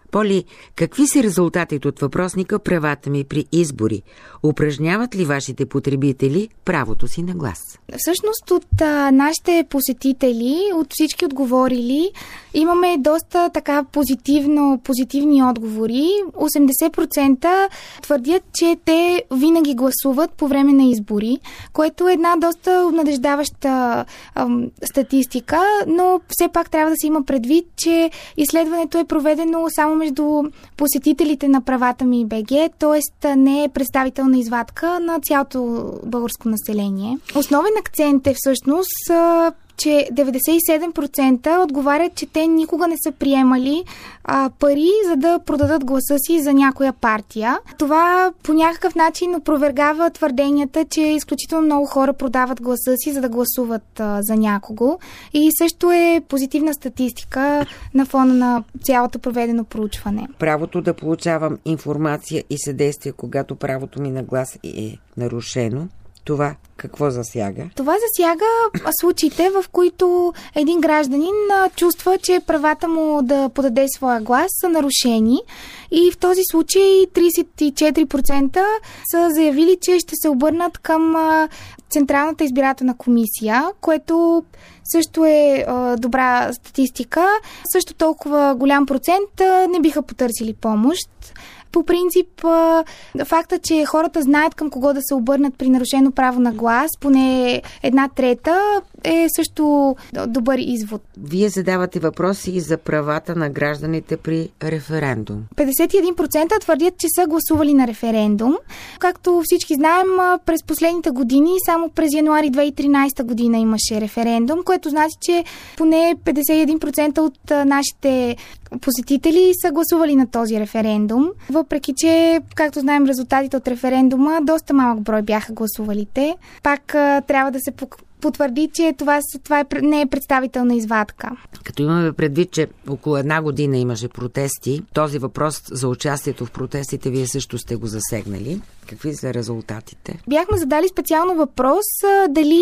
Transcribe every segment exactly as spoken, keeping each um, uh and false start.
Поли, какви са резултатите от въпросника "Правата ми при избори"? Упражняват ли вашите потребители правото си на глас? Всъщност от а, нашите посетители, от всички отговорили, имаме доста така позитивно, позитивни отговори. осемдесет процента твърдят, че те винаги гласуват по време на избори, което е една доста обнадеждаваща ам, статистика, но все пак трябва да се има предвид, че изследването е проведено само между посетителите на Правата ми БГ, т.е. не е представителна извадка на цялото българско население. Основен акцент е всъщност, че деветдесет и седем процента отговарят, че те никога не са приемали а, пари, за да продадат гласа си за някоя партия. Това по някакъв начин опровергава твърденията, че изключително много хора продават гласа си, за да гласуват а, за някого. И също е позитивна статистика на фона на цялото проведено проучване. Правото да получавам информация и съдействие, когато правото ми на глас е нарушено, това какво засяга? Това засяга случаите, в които един гражданин чувства, че правата му да подаде своя глас са нарушени, и в този случай тридесет и четири процента са заявили, че ще се обърнат към Централната избирателна комисия, което също е а, добра статистика. Също толкова голям процент а, не биха потърсили помощ. По принцип, факта, че хората знаят към кого да се обърнат при нарушено право на глас, поне една трета, е също добър извод. Вие задавате въпроси за правата на гражданите при референдум. петдесет и един процента твърдят, че са гласували на референдум. Както всички знаем, през последните години, само през януари две хиляди и тринадесета година имаше референдум, което значи, че поне петдесет и един процента от нашите посетители са гласували на този референдум. Въпреки че, както знаем, резултатите от референдума, доста малък брой бяха гласувалите. Пак трябва да се потвърди, че това, това е, не е представителна извадка. Като имаме предвид, че около една година имаше протести, този въпрос за участието в протестите вие също сте го засегнали. Какви са резултатите? Бяхме задали специално въпрос дали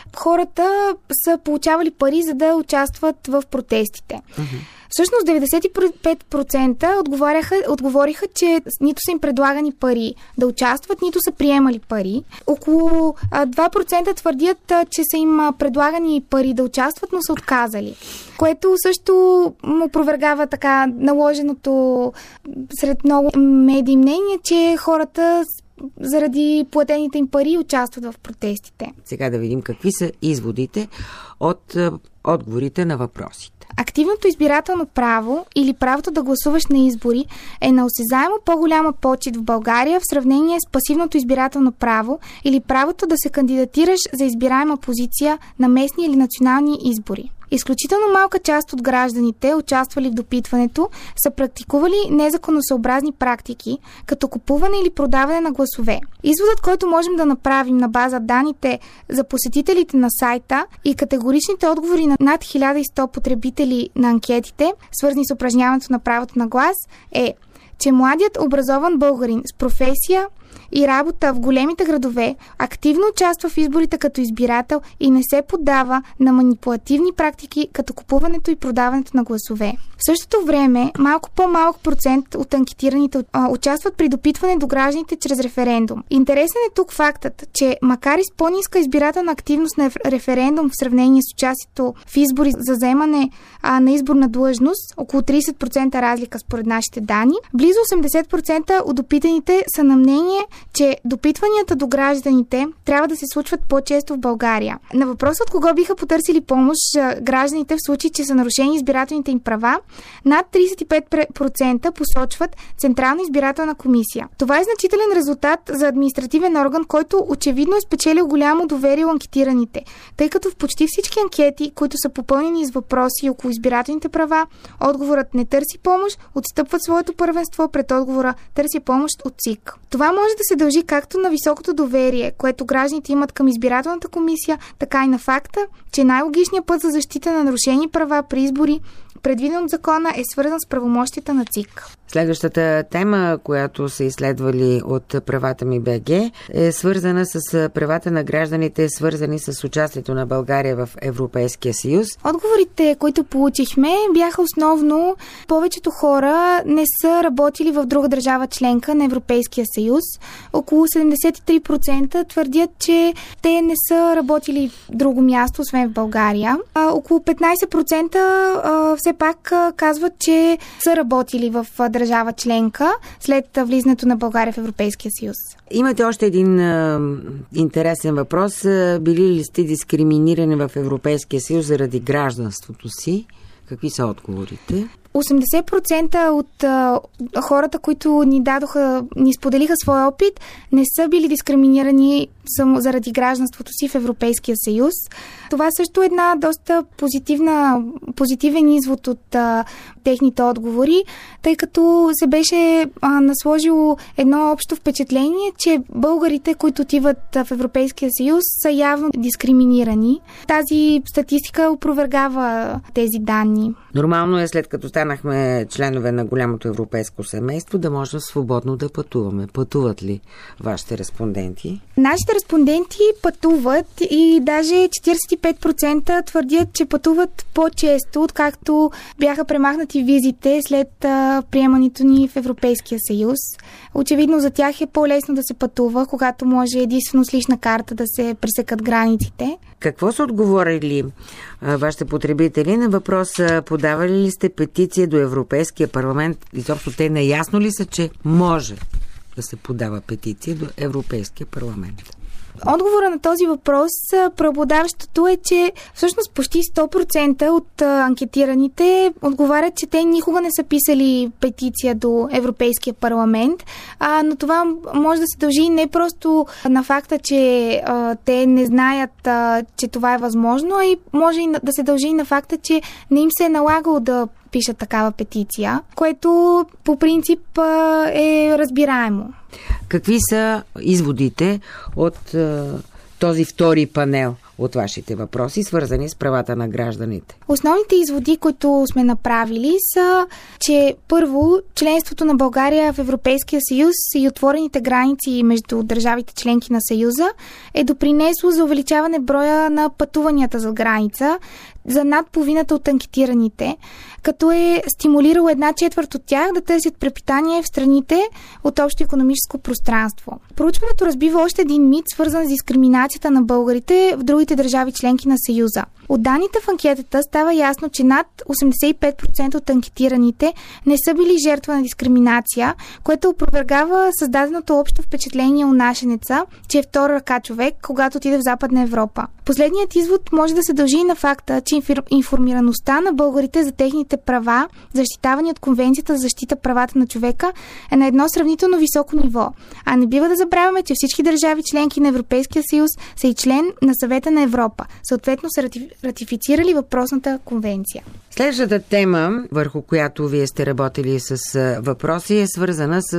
хората са получавали пари, за да участват в протестите. Uh-huh. Всъщност деветдесет и пет процента отговаряха, отговориха, че нито са им предлагани пари да участват, нито са приемали пари. Около два процента твърдят, че са им предлагани пари да участват, но са отказали. Което също му опровергава така наложеното сред много медии мнение, че хората заради платените им пари участват в протестите. Сега да видим какви са изводите от отговорите на въпросите. Активното избирателно право или правото да гласуваш на избори е на осезаемо по-голяма почит в България в сравнение с пасивното избирателно право или правото да се кандидатираш за избираема позиция на местни или национални избори. Изключително малка част от гражданите, участвали в допитването, са практикували незаконосъобразни практики, като купуване или продаване на гласове. Изводът, който можем да направим на база данните за посетителите на сайта и категоричните отговори на над хиляда и сто потребители на анкетите, свързани с упражняването на правото на глас, е, че младият образован българин с професия и работа в големите градове активно участва в изборите като избирател и не се поддава на манипулативни практики, като купуването и продаването на гласове. В същото време, малко по-малък процент от анкетираните а, участват при допитване до гражданите чрез референдум. Интересен е тук фактът, че макар и с по-ниска избирателна активност на референдум в сравнение с участието в избори за заемане а, на изборна длъжност, около тридесет процента разлика според нашите данни, близо осемдесет процента от допитаните са на мнение, че допитванията до гражданите трябва да се случват по-често в България. На въпроса от кого биха потърсили помощ гражданите в случай, че са нарушени избирателните им права, над тридесет и пет процента посочват Централна избирателна комисия. Това е значителен резултат за административен орган, който очевидно е спечелил голямо доверие у анкетираните, тъй като в почти всички анкети, които са попълнени с въпроси около избирателните права, отговорът не търси помощ, отстъпват своето първенство пред отговора търси помощ от ЦИК. Това може да се дължи както на високото доверие, което гражданите имат към избирателната комисия, така и на факта, че най-логичният път за защита на нарушени права при избори предвиден от закона, е свързан с правомощията на ЦИК. Следващата тема, която са изследвали от Правата ми БГ, е свързана с правата на гражданите, свързани с участието на България в Европейския съюз. Отговорите, които получихме, бяха основно: повечето хора не са работили в друга държава членка на Европейския съюз. Около седемдесет и три процента твърдят, че те не са работили в друго място, освен в България. А, около петнайсет процента а, все пак а, казват, че са работили в държава членка след влизането на България в Европейския съюз. Имате още един а, интересен въпрос. Били ли сте дискриминирани в Европейския съюз заради гражданството си? Какви са отговорите? осемдесет процента от а, хората, които ни дадоха, ни споделиха своя опит, не са били дискриминирани само заради гражданството си в Европейския съюз. Това също е една доста позитивна, позитивен извод от а, техните отговори, тъй като се беше а, насложило едно общо впечатление, че българите, които отиват в Европейския съюз, са явно дискриминирани. Тази статистика опровергава тези данни. Нормално е, след като станахме членове на голямото европейско семейство, да можем свободно да пътуваме. Пътуват ли вашите респонденти? Нашите респонденти пътуват и даже четирийсет и пет процента твърдят, че пътуват по-често, откакто бяха премахнати визите след а, приемането ни в Европейския съюз. Очевидно за тях е по-лесно да се пътува, когато може единствено с лична карта да се пресекат границите. Какво са отговорили а, вашите потребители на въпроса: подавали ли сте петиция до Европейския парламент? Изобщо те наясно ли са, че може да се подава петиция до Европейския парламент? Отговора на този въпрос, преобладаващото е, че всъщност почти сто процента от анкетираните отговарят, че те никога не са писали петиция до Европейския парламент, а, но това може да се дължи не просто на факта, че а, те не знаят, а, че това е възможно, а и може и да се дължи на факта, че не им се е налагало да пишат такава петиция, което по принцип а, е разбираемо. Какви са изводите от а, този втори панел от вашите въпроси, свързани с правата на гражданите? Основните изводи, които сме направили, са, че първо, членството на България в Европейския съюз и отворените граници между държавите членки на Съюза е допринесло за увеличаване броя на пътуванията за граница за над половината от анкетираните, като е стимулирало една четвърт от тях да търсят препитание в страните от общо икономическо пространство. Проучването разбива още един мит, свързан с дискриминацията на българите в другите държави членки на Съюза. От данните в анкетата става ясно, че над осемдесет и пет процента от анкетираните не са били жертва на дискриминация, което опровергава създаденото общо впечатление у нашенеца, че е втора ръка човек, когато отиде в Западна Европа. Последният извод може да се дължи и на факта, че информираността на българите за техните права, защитавани от Конвенцията за защита правата на човека, е на едно сравнително високо ниво. А не бива да забравяме, че всички държави членки на Европейския съюз са и член на Съвета на Европа. Съответно са ратифицирали въпросната конвенция. Следващата тема, върху която вие сте работили с въпроси, е свързана с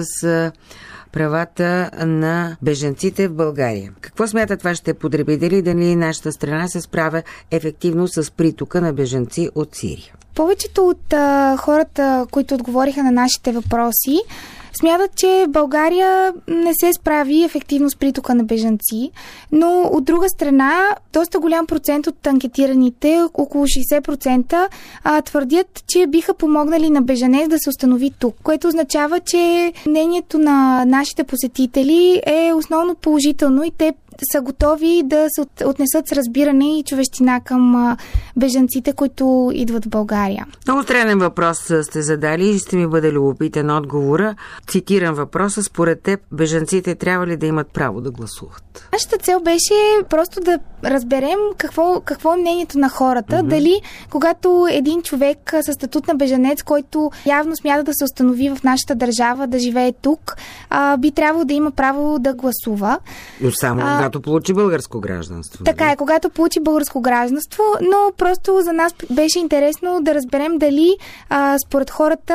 правата на бежанците в България. Какво смятат вашите потребители, дали нашата страна се справя ефективно с притока на бежанци от Сирия? Повечето от а, хората, които отговориха на нашите въпроси, смятат, че България не се справи ефективно с притока на бежанци, но от друга страна, доста голям процент от анкетираните, около шейсет процента, а, твърдят, че биха помогнали на бежанец да се установи тук, което означава, че мнението на нашите посетители е основно положително и те са готови да се отнесат с разбиране и човещина към бежанците, които идват в България. Много странен въпрос сте задали и ще ми бъде любопитен отговора. Цитирам въпроса: според теб бежанците трябва ли да имат право да гласуват? Нашата цел беше просто да разберем какво, какво е мнението на хората. Mm-hmm. Дали когато един човек със статут на бежанец, който явно смята да се установи в нашата държава, да живее тук, а, би трябвало да има право да гласува. Но само а, когато получи българско гражданство. Така е, когато получи българско гражданство, но просто за нас беше интересно да разберем дали а, според хората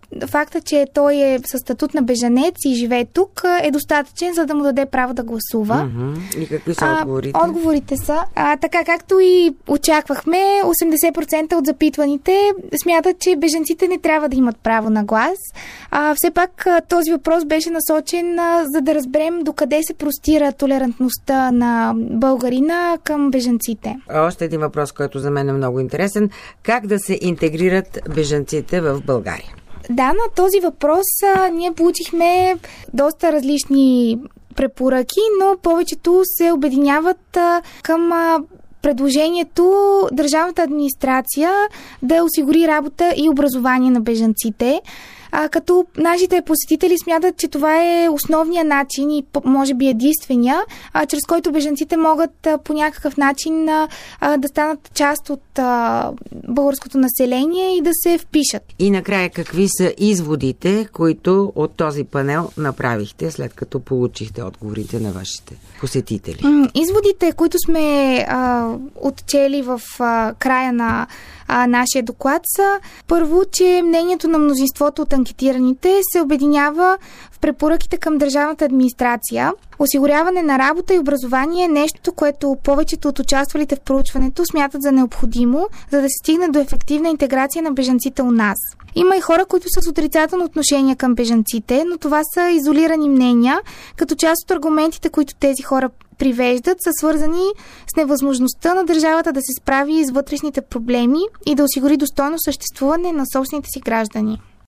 факта, че той е със статут на бежанец и живее тук, е достатъчен, за да му даде право да гласува. Mm-hmm. И какви са отговорите? А, отговорите са, а, така както и очаквахме, осемдесет процента от запитваните смятат, че бежанците не трябва да имат право на глас. А, все пак този въпрос беше насочен, а, за да разберем докъде се простира толерантността на българина към бежанците. Още един въпрос, който за мен е много интересен. Как да се интегрират бежанците в България? Да, на този въпрос а, ние получихме доста различни препоръки, но повечето се обединяват а, към а, предложението държавната администрация да осигури работа и образование на бежанците. А, като нашите посетители смятат, че това е основният начин и може би единствения, а, чрез който бежанците могат а, по някакъв начин а, а, да станат част от а, българското население и да се впишат. И накрая, какви са изводите, които от този панел направихте, след като получихте отговорите на вашите посетители? М- изводите, които сме а, отчели в а, края на а, нашия доклад са: първо, че мнението на мнозинството от анкетираните се обединява в препоръките към държавната администрация. Осигуряване на работа и образование е нещо, което повечето от участвалите в проучването смятат за необходимо, за да се стигне до ефективна интеграция на бежанците у нас. Има и хора, които са с отрицателно отношение към бежанците, но това са изолирани мнения, като част от аргументите, които тези хора привеждат, са свързани с невъзможността на държавата да се справи с вътрешните проблеми и да осигури достойно съществуване на собствените си граждани.